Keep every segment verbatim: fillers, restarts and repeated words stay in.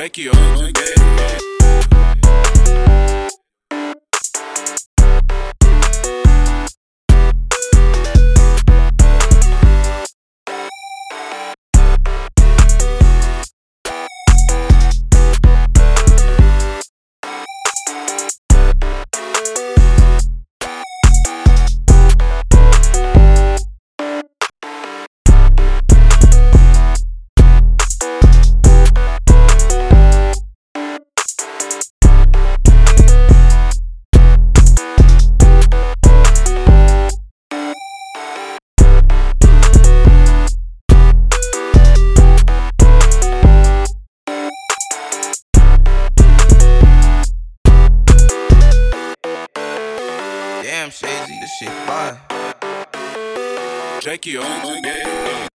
Jakey on my game. Damn, Shazy, this shit fire. Jakey on my game.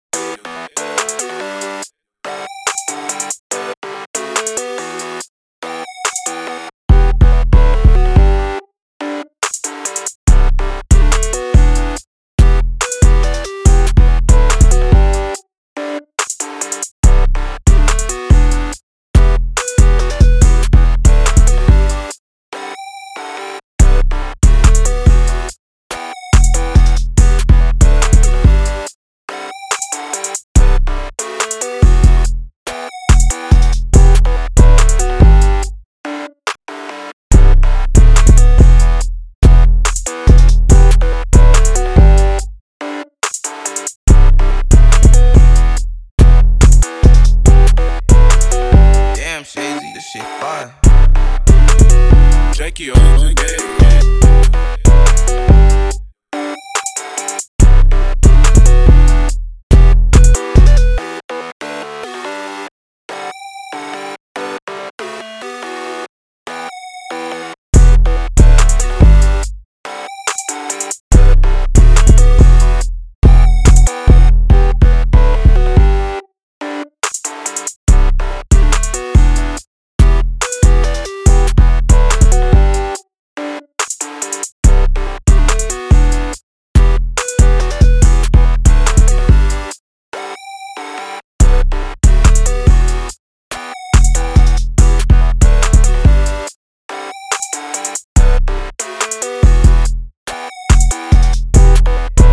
Damn, Shazy, this shit fire. Jakey on my game.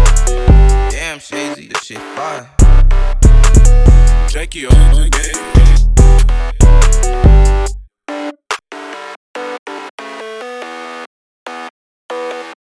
Damn, Shazy, this shit fire. Jakey on my game.